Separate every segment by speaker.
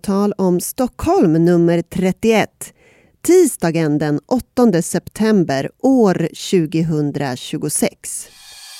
Speaker 1: På tal om Stockholm nummer 31. Tisdagen den 8 september år 2026.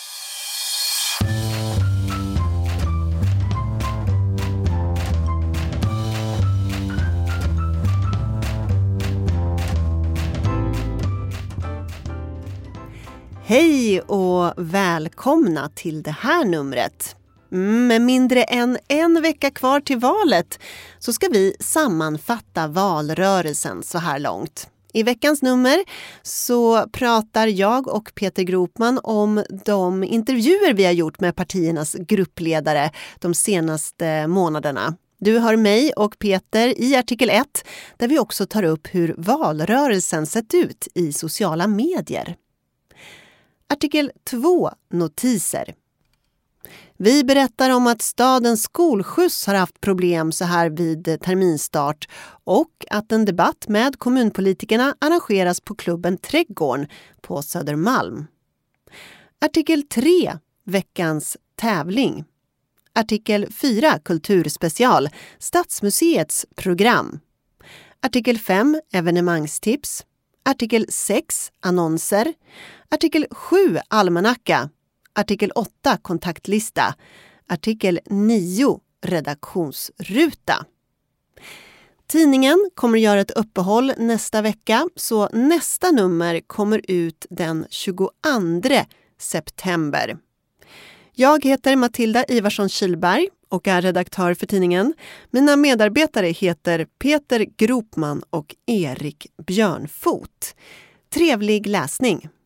Speaker 1: Hej och välkomna till det här numret. Med mindre än en vecka kvar till valet så ska vi sammanfatta valrörelsen så här långt. I veckans nummer så pratar jag och Peter Gropman om de intervjuer vi har gjort med partiernas gruppledare de senaste månaderna. Du hör mig och Peter i artikel 1 där vi också tar upp hur valrörelsen sett ut i sociala medier. Artikel 2, notiser. Vi berättar om att stadens skolskjuts har haft problem så här vid terminstart och att en debatt med kommunpolitikerna arrangeras på klubben Trädgården på Södermalm. Artikel 3, veckans tävling. Artikel 4, kulturspecial, Stadsmuseets program. Artikel 5, evenemangstips. Artikel 6, annonser. Artikel 7, almanacka. Artikel 8, kontaktlista. Artikel 9, redaktionsruta. Tidningen kommer att göra ett uppehåll nästa vecka, så nästa nummer kommer ut den 22 september. Jag heter Matilda Ivarsson Kihlberg och är redaktör för tidningen. Mina medarbetare heter Peter Gropman och Erik Björnfot. Trevlig läsning!